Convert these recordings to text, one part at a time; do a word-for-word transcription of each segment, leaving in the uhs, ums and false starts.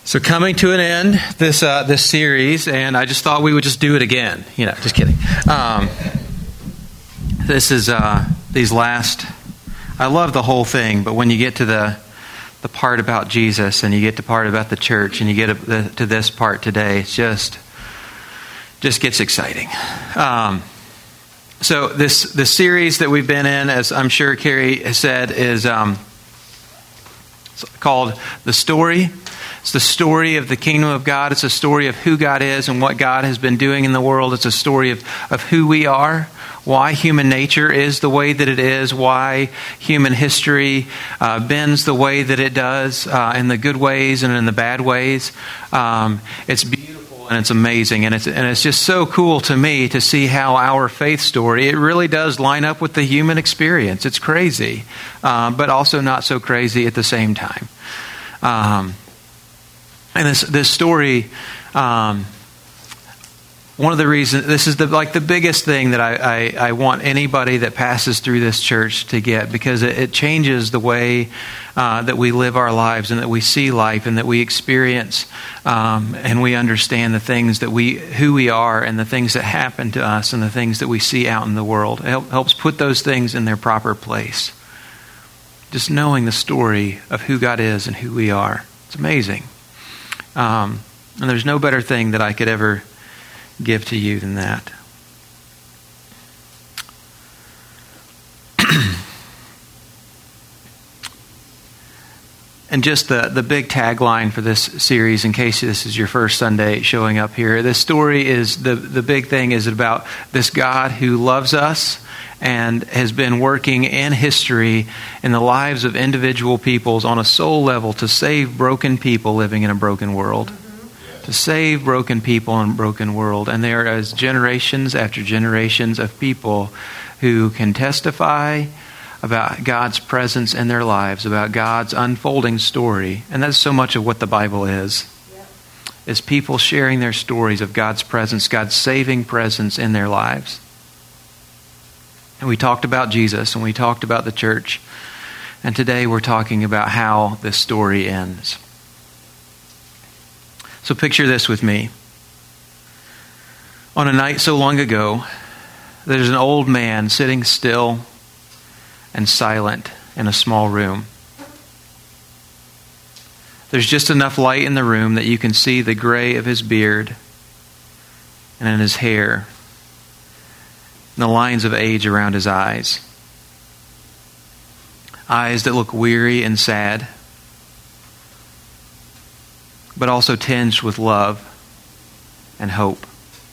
So coming to an end, this uh, this series, and I just thought we would just do it again. You know, just kidding. Um, this is uh, these last. I love the whole thing, but when you get to the the part about Jesus, and you get to part about the church, and you get to, to this part today, it's just just gets exciting. Um, so this this series that we've been in, as I'm sure Carrie has said, is um, called The Story. It's the story of the kingdom of God. It's a story of who God is and what God has been doing in the world. It's a story of, of who we are, why human nature is the way that it is, why human history uh, bends the way that it does, uh, in the good ways and in the bad ways. Um, it's beautiful and it's amazing, and it's and it's just so cool to me to see how our faith story, it really does line up with the human experience. It's crazy, um, but also not so crazy at the same time. Um, And this this story, um, one of the reasons, this is the like the biggest thing that I, I, I want anybody that passes through this church to get, because it, it changes the way uh, that we live our lives and that we see life and that we experience um, and we understand the things that we, who we are and the things that happen to us and the things that we see out in the world. It help, helps put those things in their proper place. Just knowing the story of who God is and who we are. It's amazing. Um, and there's no better thing that I could ever give to you than that. And just the, the big tagline for this series, in case this is your first Sunday showing up here, this story is, the, the big thing is about this God who loves us and has been working in history in the lives of individual peoples on a soul level to save broken people living in a broken world. Mm-hmm. To save broken people in a broken world. And there is generations after generations of people who can testify about God's presence in their lives, about God's unfolding story. And that's so much of what the Bible is. Yep. Is people sharing their stories of God's presence, God's saving presence in their lives. And we talked about Jesus, and we talked about the church. And today we're talking about how this story ends. So picture this with me. On a night so long ago, there's an old man sitting still and silent in a small room. There's just enough light in the room that you can see the gray of his beard and in his hair, and the lines of age around his eyes. Eyes that look weary and sad, but also tinged with love and hope.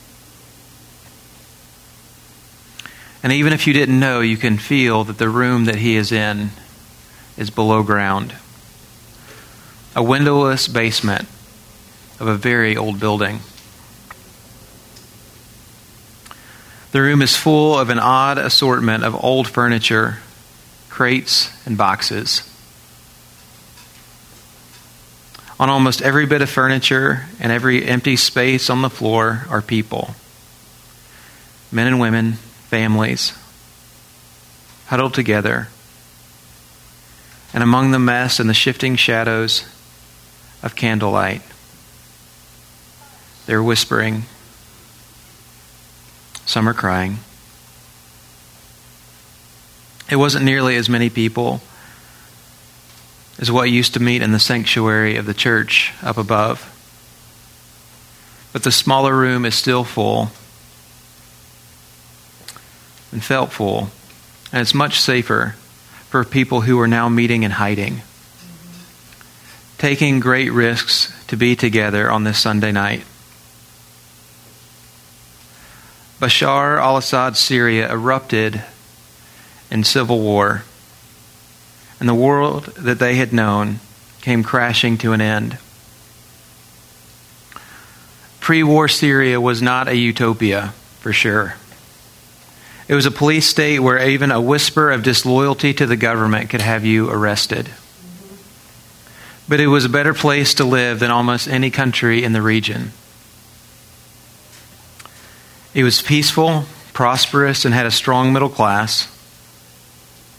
And even if you didn't know, you can feel that the room that he is in is below ground. A windowless basement of a very old building. The room is full of an odd assortment of old furniture, crates, and boxes. On almost every bit of furniture and every empty space on the floor are people. Men and women, families, huddled together. And among the mess and the shifting shadows of candlelight, they're whispering. Some are crying. It wasn't nearly as many people as what used to meet in the sanctuary of the church up above. But the smaller room is still full and felt full. And it's much safer for people who are now meeting and hiding, taking great risks to be together on this Sunday night. Bashar al-Assad's Syria erupted in civil war, and the world that they had known came crashing to an end. Pre-war Syria was not a utopia, for sure. It was a police state where even a whisper of disloyalty to the government could have you arrested. But it was a better place to live than almost any country in the region. It was peaceful, prosperous, and had a strong middle class.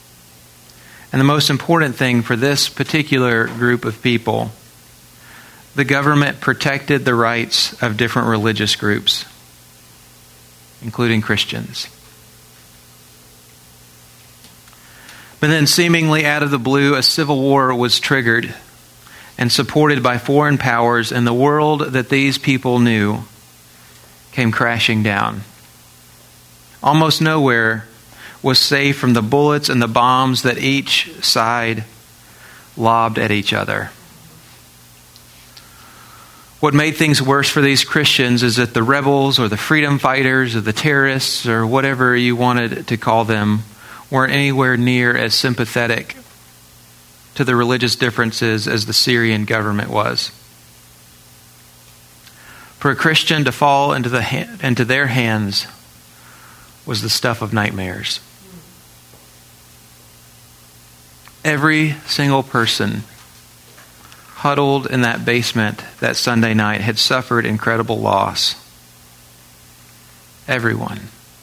And the most important thing for this particular group of people, the government protected the rights of different religious groups, including Christians. But then, seemingly out of the blue, a civil war was triggered and supported by foreign powers, and the world that these people knew came crashing down. Almost nowhere was safe from the bullets and the bombs that each side lobbed at each other. What made things worse for these Christians is that the rebels or the freedom fighters or the terrorists or whatever you wanted to call them weren't anywhere near as sympathetic to the religious differences as the Syrian government was. For a Christian to fall into the ha- into their hands was the stuff of nightmares. Every single person huddled in that basement that Sunday night had suffered incredible loss. Everyone.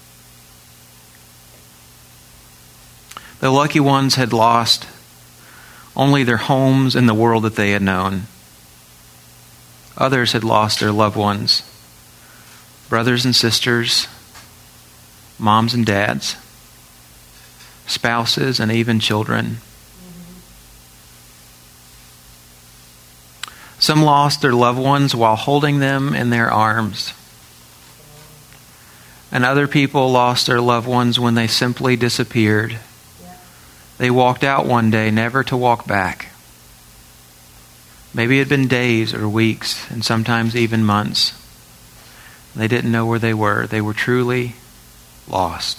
The lucky ones had lost only their homes and the world that they had known. Others had lost their loved ones, brothers and sisters, moms and dads, spouses, and even children. Some lost their loved ones while holding them in their arms. And other people lost their loved ones when they simply disappeared. They walked out one day, never to walk back. Maybe it had been days or weeks, and sometimes even months. They didn't know where they were. They were truly lost.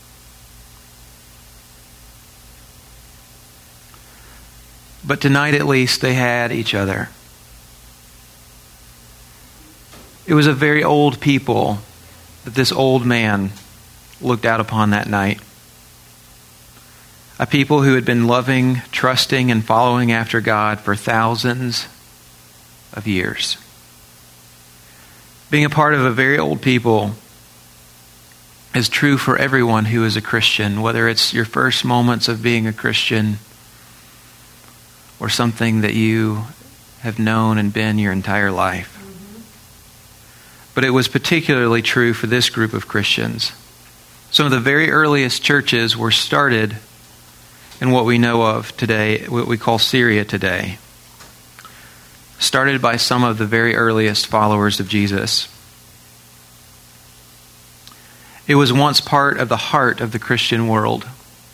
But tonight, at least, they had each other. It was a very old people that this old man looked out upon that night. A people who had been loving, trusting, and following after God for thousands of years. Being a part of a very old people is true for everyone who is a Christian, whether it's your first moments of being a Christian or something that you have known and been your entire life. But it was particularly true for this group of Christians. Some of the very earliest churches were started in what we know of today, what we call Syria today. Started by some of the very earliest followers of Jesus. It was once part of the heart of the Christian world.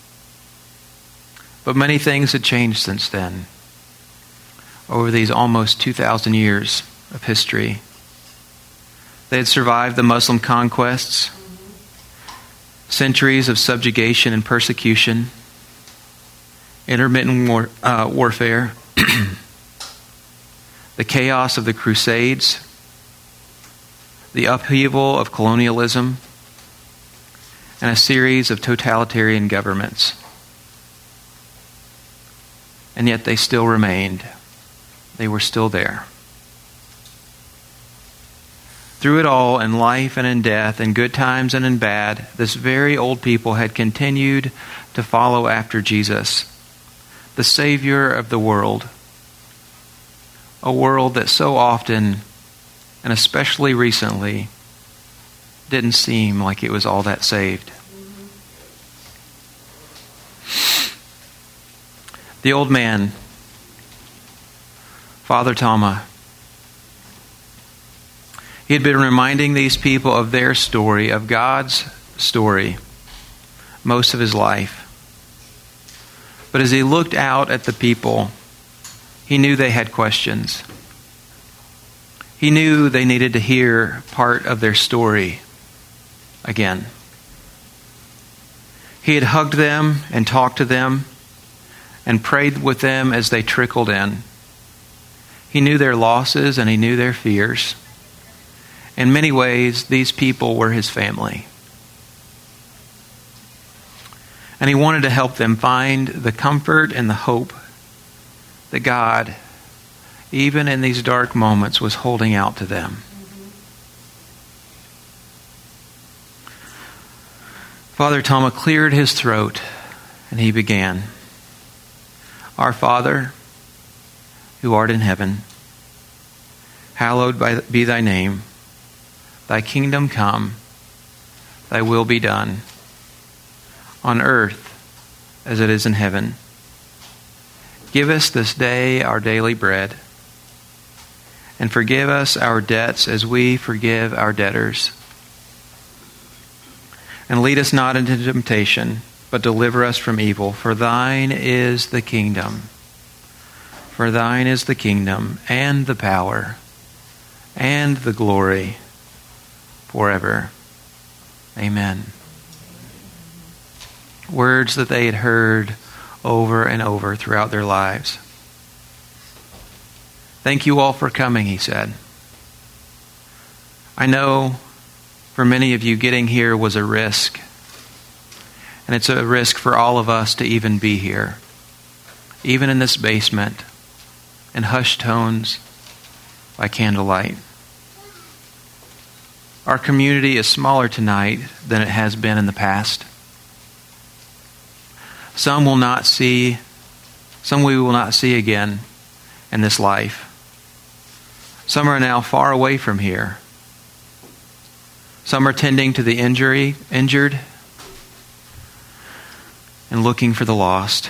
But many things had changed since then, over these almost two thousand years of history. They had survived the Muslim conquests, centuries of subjugation and persecution, intermittent war, uh, warfare, the chaos of the Crusades, the upheaval of colonialism, and a series of totalitarian governments. And yet they still remained. They were still there. Through it all, in life and in death, in good times and in bad, this very old people had continued to follow after Jesus, the Savior of the world. A world that so often, and especially recently, didn't seem like it was all that saved. The old man, Father Tama, he had been reminding these people of their story, of God's story, most of his life. But as he looked out at the people, he knew they had questions. He knew they needed to hear part of their story again. He had hugged them and talked to them and prayed with them as they trickled in. He knew their losses and he knew their fears. In many ways, these people were his family. And he wanted to help them find the comfort and the hope that God, even in these dark moments, was holding out to them. Father Tama cleared his throat and he began, "Our Father, who art in heaven, Hallowed be thy name. Thy kingdom come. Thy will be done on earth as it is in heaven. Give us this day our daily bread, and forgive us our debts as we forgive our debtors. And lead us not into temptation, but deliver us from evil. For thine is the kingdom. For thine is the kingdom, and the power, and the glory, forever. Amen. Words that they had heard over and over throughout their lives. Thank you all for coming, he said. I know for many of you getting here was a risk. And it's a risk for all of us to even be here. Even in this basement, in hushed tones, by candlelight. Our community is smaller tonight than it has been in the past. Some will not see, some we will not see again in this life. Some are now far away from here. Some are tending to the injury, injured and looking for the lost.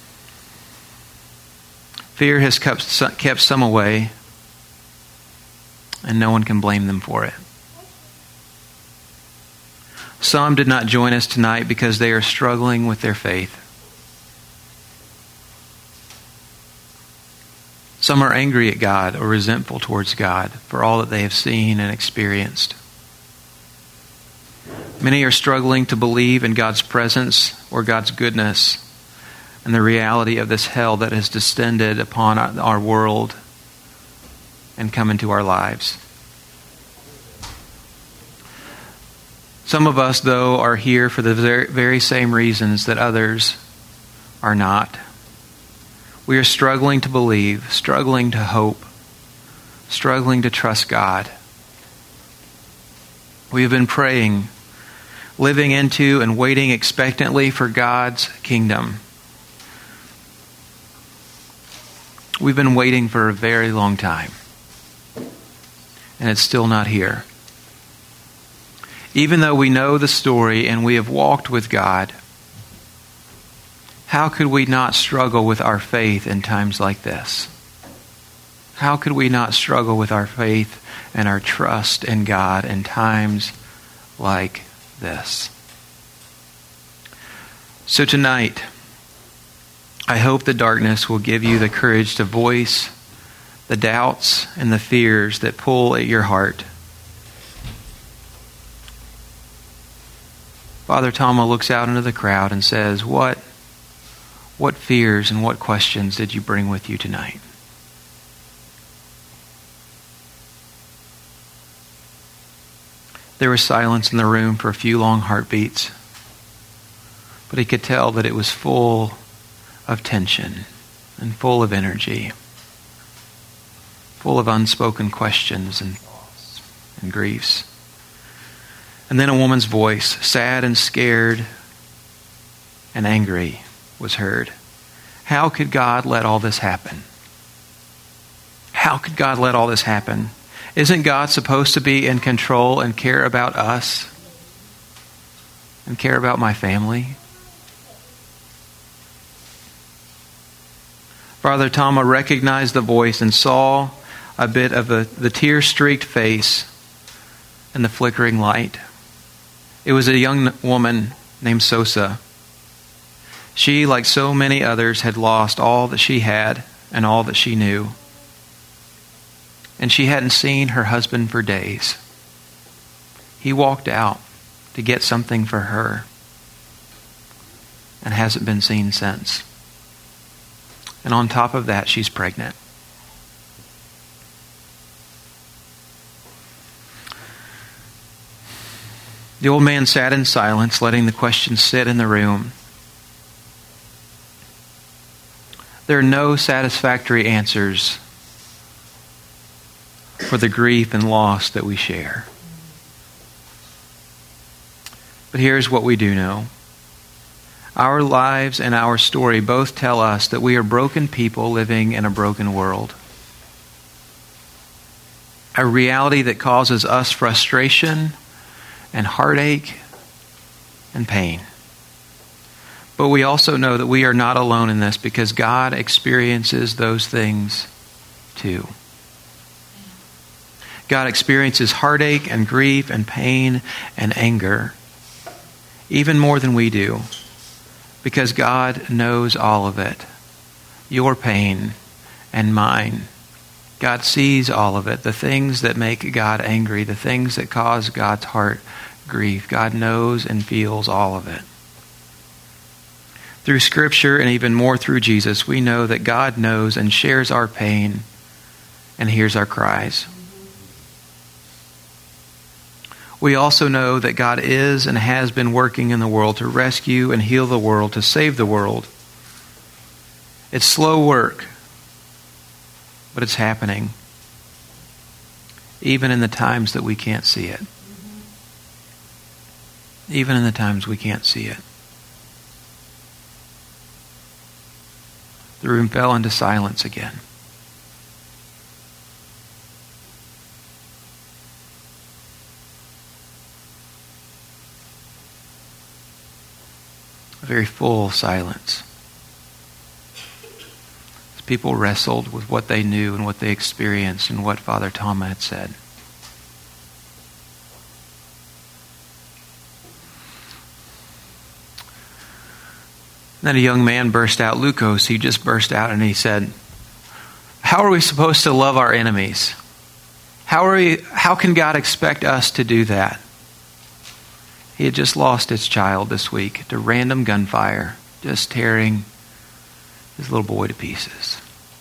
Fear has kept, kept some away, and no one can blame them for it. Some did not join us tonight because they are struggling with their faith. Some are angry at God or resentful towards God for all that they have seen and experienced. Many are struggling to believe in God's presence or God's goodness and the reality of this hell that has descended upon our world and come into our lives. Some of us, though, are here for the very, very same reasons that others are not. We are struggling to believe, struggling to hope, struggling to trust God. We have been praying, living into and waiting expectantly for God's kingdom. We've been waiting for a very long time, and it's still not here. Even though we know the story and we have walked with God, how could we not struggle with our faith in times like this? How could we not struggle with our faith and our trust in God in times like this? So tonight, I hope the darkness will give you the courage to voice the doubts and the fears that pull at your heart. Father Tama looks out into the crowd and says, What, what fears and what questions did you bring with you tonight? There was silence in the room for a few long heartbeats, but he could tell that it was full of tension and full of energy, full of unspoken questions and thoughts and griefs. And then a woman's voice, sad and scared and angry, was heard. How could God let all this happen? How could God let all this happen? Isn't God supposed to be in control and care about us? And care about my family? Father Tama recognized the voice and saw a bit of the, the tear-streaked face and the flickering light. It was a young woman named Sosa. She, like so many others, had lost all that she had and all that she knew. And she hadn't seen her husband for days. He walked out to get something for her and hasn't been seen since. And on top of that, she's pregnant. The old man sat in silence, letting the questions sit in the room. There are no satisfactory answers for the grief and loss that we share. But here's what we do know. Our lives and our story both tell us that we are broken people living in a broken world. a reality that causes us frustration and heartache and pain. But we also know that we are not alone in this because God experiences those things too. God experiences heartache and grief and pain and anger even more than we do because God knows all of it. Your pain and mine. God sees all of it. The things that make God angry, the things that cause God's heart grief. God knows and feels all of it. Through Scripture and even more through Jesus, we know that God knows and shares our pain and hears our cries. We also know that God is and has been working in the world to rescue and heal the world, to save the world. It's slow work, but it's happening, even in the times that we can't see it. Even in the times we can't see it. The room fell into silence again. A very full silence. As people wrestled with what they knew and what they experienced and what Father Thomas had said. Then a young man burst out, Lucas, he just burst out and he said, how are we supposed to love our enemies? How are we, how can God expect us to do that? He had just lost his child this week to random gunfire, just tearing his little boy to pieces.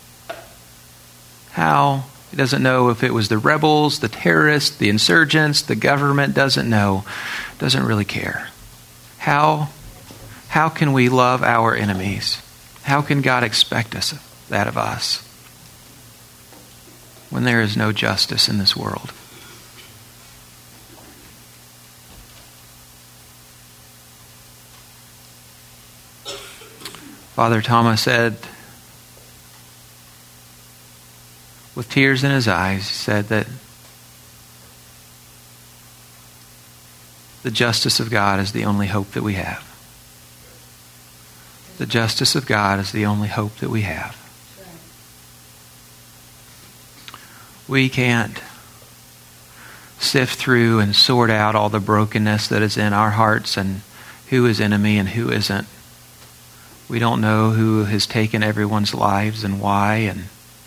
How? He doesn't know if it was the rebels, the terrorists, the insurgents, the government, doesn't know, doesn't really care. How? How can we love our enemies? How can God expect us that of us when there is no justice in this world? Father Thomas said, with tears in his eyes, he said that the justice of God is the only hope that we have. The justice of God is the only hope that we have. We can't sift through and sort out all the brokenness that is in our hearts and who is enemy and who isn't. We don't know who has taken everyone's lives and why, and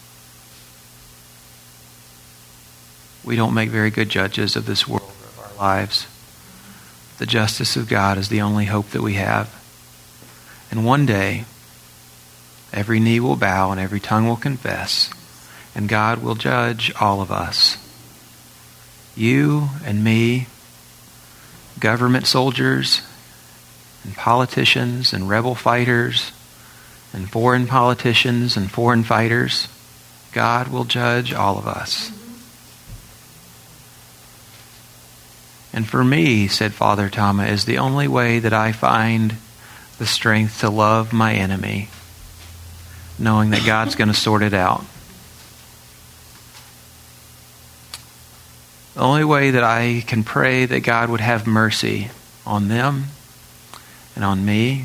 we don't make very good judges of this world or of our lives. The justice of God is the only hope that we have. And one day, every knee will bow and every tongue will confess, and God will judge all of us. You and me, government soldiers, and politicians, and rebel fighters, and foreign politicians, and foreign fighters. God will judge all of us. And for me, said Father Thomas, is the only way that I find the strength to love my enemy, knowing that God's going to sort it out. The only way that I can pray that God would have mercy on them and on me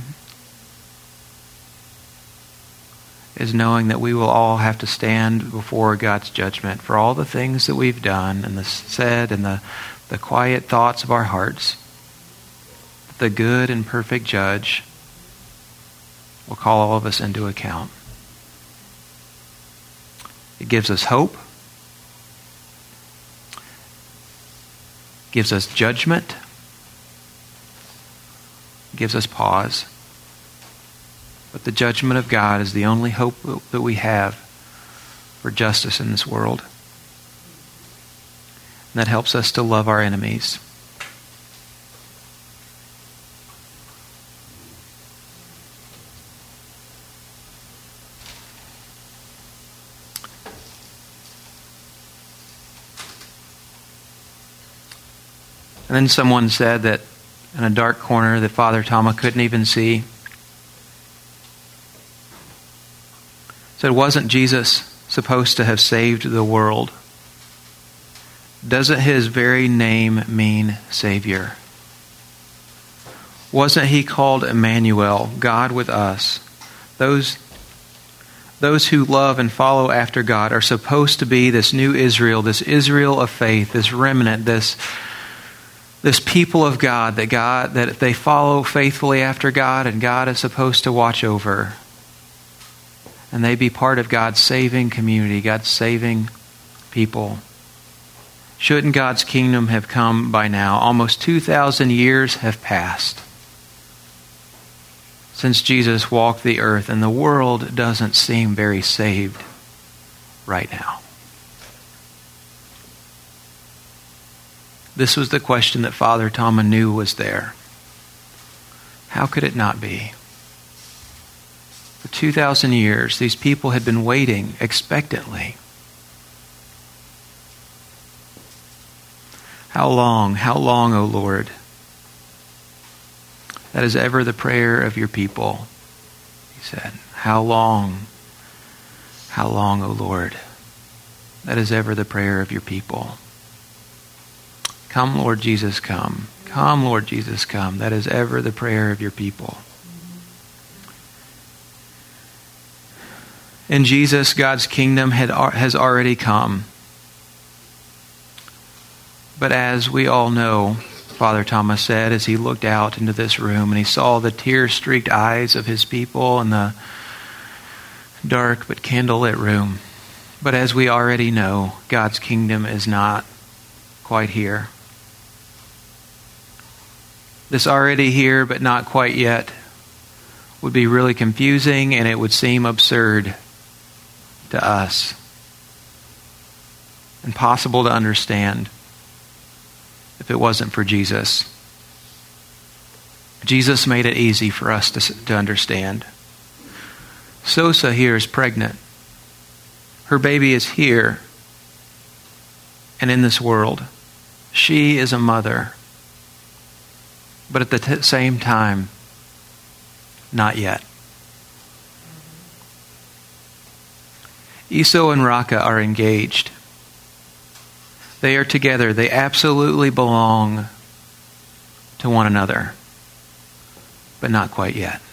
is knowing that we will all have to stand before God's judgment for all the things that we've done and the said and the, the quiet thoughts of our hearts. The good and perfect judge will call all of us into account. It gives us hope, gives us judgment, gives us pause. But the judgment of God is the only hope that we have for justice in this world. And that helps us to love our enemies. And then someone said that in a dark corner that Father Thomas couldn't even see, said, wasn't Jesus supposed to have saved the world? Doesn't his very name mean Savior? Wasn't he called Emmanuel, God with us? Those, those who love and follow after God are supposed to be this new Israel, this Israel of faith, this remnant, this, this people of God that God that they follow faithfully after God, and God is supposed to watch over. And they be part of God's saving community, God's saving people. Shouldn't God's kingdom have come by now? Almost two thousand years have passed since Jesus walked the earth, and the world doesn't seem very saved right now. This was the question that Father Tama knew was there. How could it not be? For two thousand years, these people had been waiting expectantly. How long, how long, O Lord? That is ever the prayer of your people, he said. How long, how long, O Lord? That is ever the prayer of your people. Come, Lord Jesus, come. Come, Lord Jesus, come. That is ever the prayer of your people. In Jesus, God's kingdom had, has already come. But as we all know, Father Thomas said, as he looked out into this room and he saw the tear-streaked eyes of his people in the dark but candlelit room. But as we already know, God's kingdom is not quite here. This already here but not quite yet would be really confusing, and it would seem absurd to us. Impossible to understand if it wasn't for Jesus. Jesus made it easy for us to, to understand. Sosa here is pregnant. Her baby is here and in this world. She is a mother. But at the t- same time, not yet. Iso and Raka are engaged. They are together. They absolutely belong to one another. But not quite yet.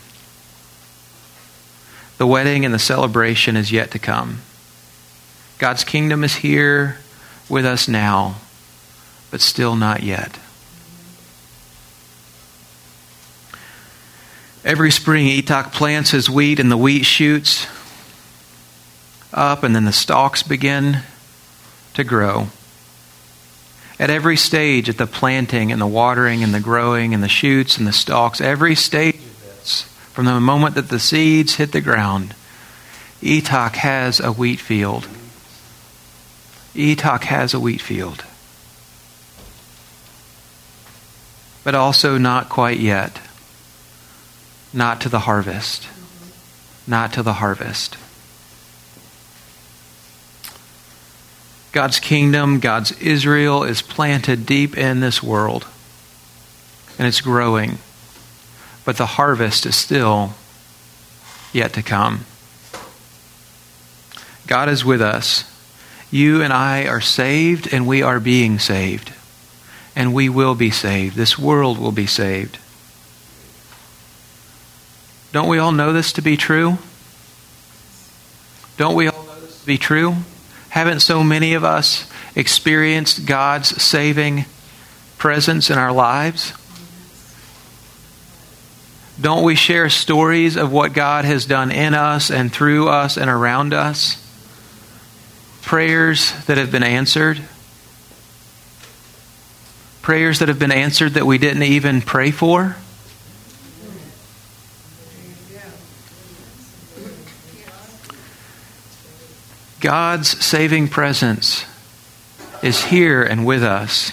The wedding and the celebration is yet to come. God's kingdom is here with us now, but still not yet. Every spring, Itak plants his wheat, and the wheat shoots up, and then the stalks begin to grow. At every stage, at the planting and the watering and the growing and the shoots and the stalks, every stage of this, from the moment that the seeds hit the ground, Itak has a wheat field. Itak has a wheat field. But also not quite yet. Not to the harvest. Not to the harvest. God's kingdom, God's Israel is planted deep in this world. And it's growing. But the harvest is still yet to come. God is with us. You and I are saved, and we are being saved. And we will be saved. This world will be saved. Don't we all know this to be true? Don't we all know this to be true? Haven't so many of us experienced God's saving presence in our lives? Don't we share stories of what God has done in us and through us and around us? Prayers that have been answered. Prayers that have been answered that we didn't even pray for. God's saving presence is here and with us.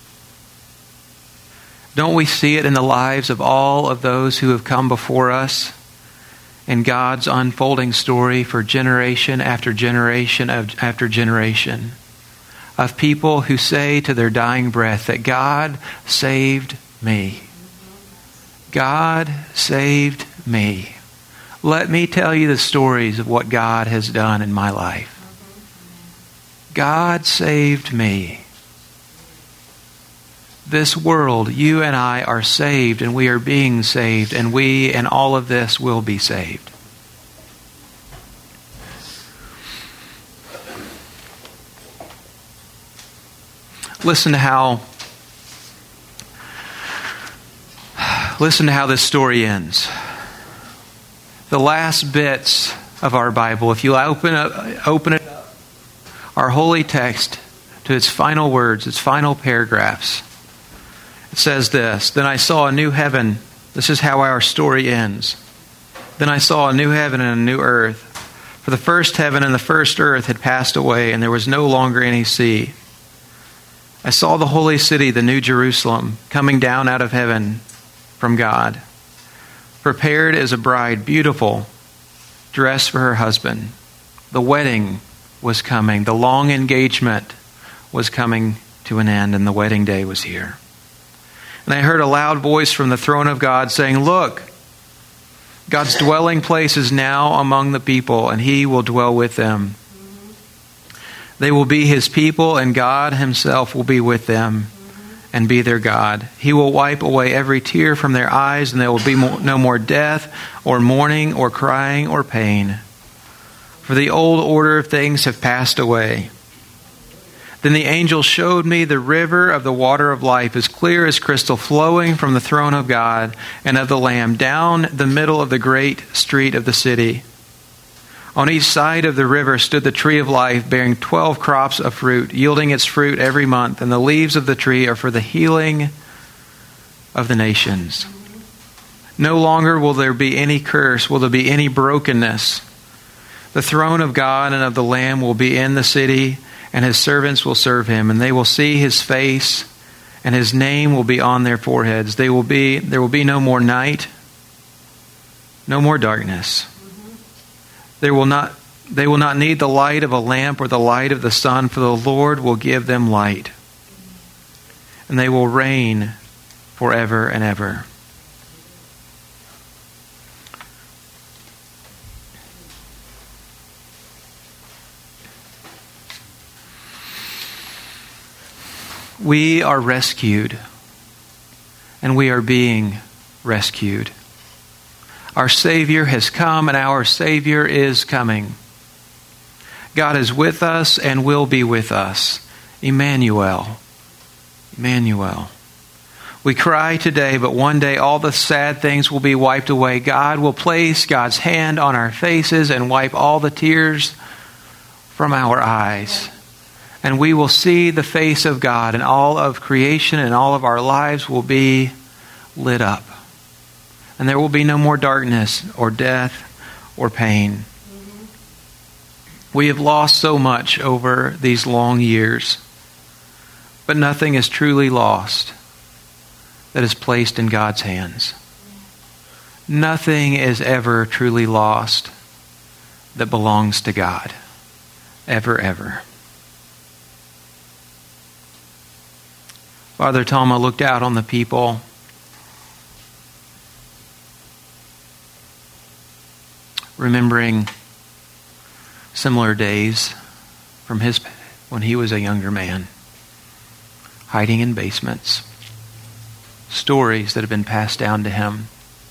Don't we see it in the lives of all of those who have come before us, in God's unfolding story for generation after generation after generation of people who say to their dying breath that God saved me. God saved me. Let me tell you the stories of what God has done in my life. God saved me. this world, you and I are saved, and we are being saved, and we and all of this will be saved. Listen to how listen to how this story ends. The last bits of our Bible, if you open up, open it up, our holy text to its final words, its final paragraphs, it says this: Then I saw a new heaven. This is how our story ends. Then I saw a new heaven and a new earth. For the first heaven and the first earth had passed away, and there was no longer any sea. I saw the holy city, the new Jerusalem, coming down out of heaven from God, prepared as a bride, beautiful, dressed for her husband. The wedding was coming. The long engagement was coming to an end, and the wedding day was here. And I heard a loud voice from the throne of God saying, Look, God's dwelling place is now among the people, and He will dwell with them. They will be His people, and God Himself will be with them and be their God. He will wipe away every tear from their eyes, and there will be no more death or mourning or crying or pain. For the old order of things have passed away. Then the angel showed me the river of the water of life, as clear as crystal, flowing from the throne of God and of the Lamb down the middle of the great street of the city. On each side of the river stood the tree of life, bearing twelve crops of fruit, yielding its fruit every month, and the leaves of the tree are for the healing of the nations. No longer will there be any curse, will there be any brokenness. The throne of God and of the Lamb will be in the city, and His servants will serve Him, and they will see His face, and His name will be on their foreheads. They will be there will be no more night, no more darkness. They will not they will not need the light of a lamp or the light of the sun, for the Lord will give them light, and they will reign forever and ever. We are rescued, and we are being rescued. Our Savior has come, and our Savior is coming. God is with us and will be with us. Emmanuel. Emmanuel. We cry today, but one day all the sad things will be wiped away. God will place God's hand on our faces and wipe all the tears from our eyes. And we will see the face of God, and all of creation and all of our lives will be lit up. And there will be no more darkness or death or pain. Mm-hmm. We have lost so much over these long years, but nothing is truly lost that is placed in God's hands. Nothing is ever truly lost that belongs to God. Ever, ever. Father Tama looked out on the people, remembering similar days from his when he was a younger man, hiding in basements, stories that have been passed down to him.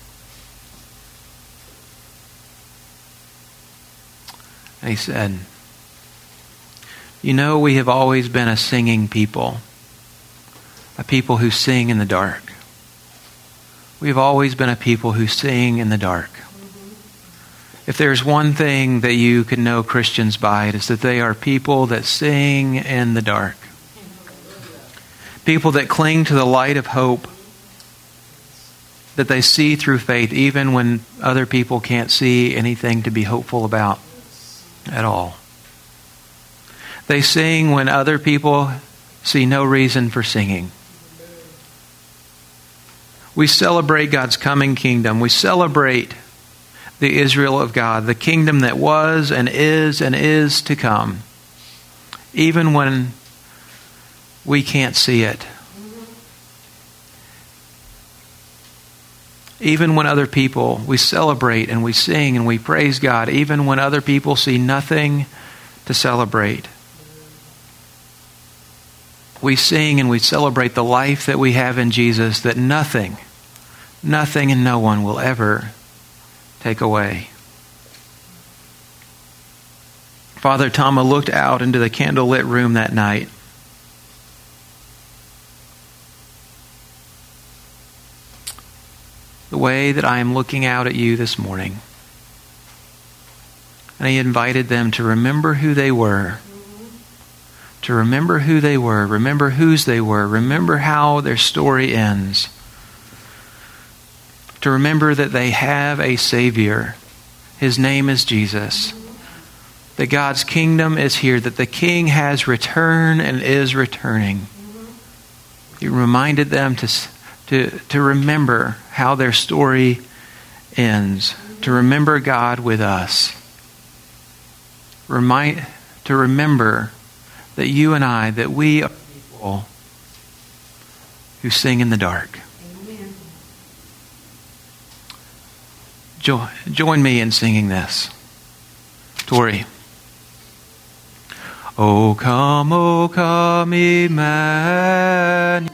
And he said, "You know, we have always been a singing people. A people who sing in the dark. We've always been a people who sing in the dark. Mm-hmm. If there's one thing that you can know Christians by, it is that they are people that sing in the dark. People that cling to the light of hope that they see through faith, even when other people can't see anything to be hopeful about at all. They sing when other people see no reason for singing. We celebrate God's coming kingdom. We celebrate the Israel of God, the kingdom that was and is and is to come, even when we can't see it. Even when other people, we celebrate and we sing and we praise God, even when other people see nothing to celebrate. we sing and we celebrate the life that we have in Jesus that nothing, nothing and no one will ever take away. Father Tama looked out into the candlelit room that night. The way that I am looking out at you this morning. And he invited them to remember who they were. To remember who they were. Remember whose they were. Remember how their story ends. To remember that they have a Savior. His name is Jesus. That God's kingdom is here. That the King has returned and is returning. He reminded them to, to, to remember how their story ends. To remember God with us. Remind, to remember that you and I, that we are people who sing in the dark. Amen. Jo- join me in singing this. Tori. O come, O come, Emmanuel.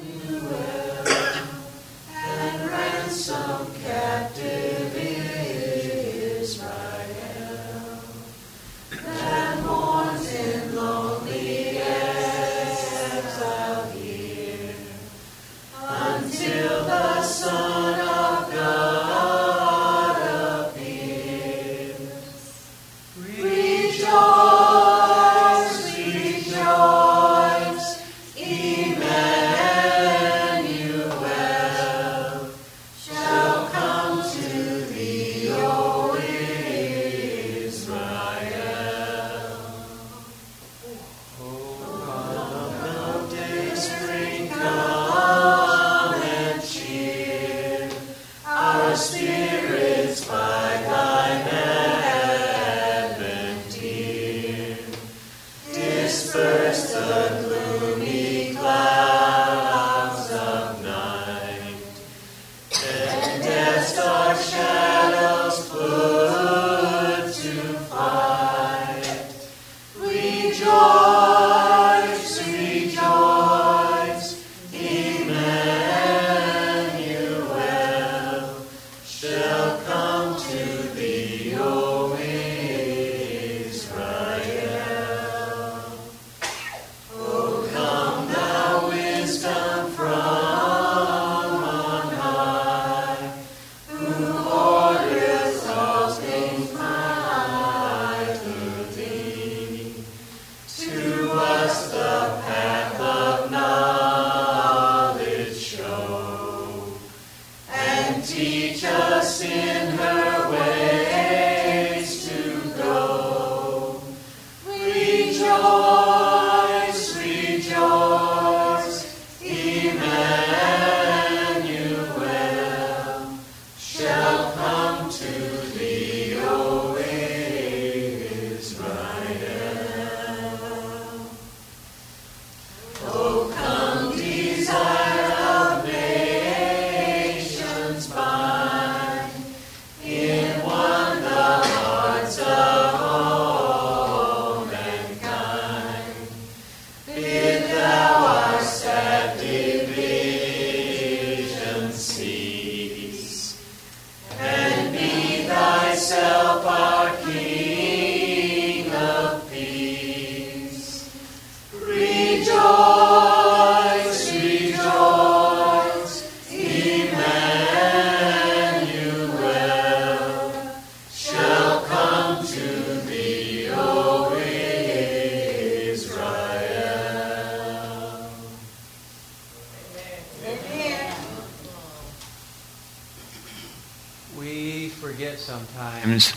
Sometimes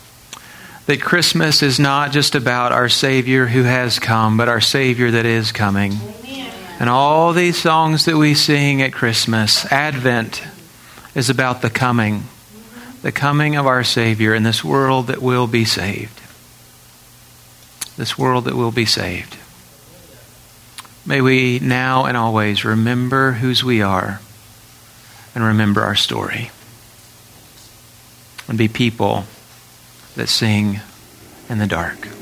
that Christmas is not just about our Savior who has come, but our Savior that is coming. Amen. And all these songs that we sing at Christmas, Advent, is about the coming, the coming of our Savior in this world that will be saved. This world that will be saved. May we now and always remember whose we are and remember our story. And be people that sing in the dark.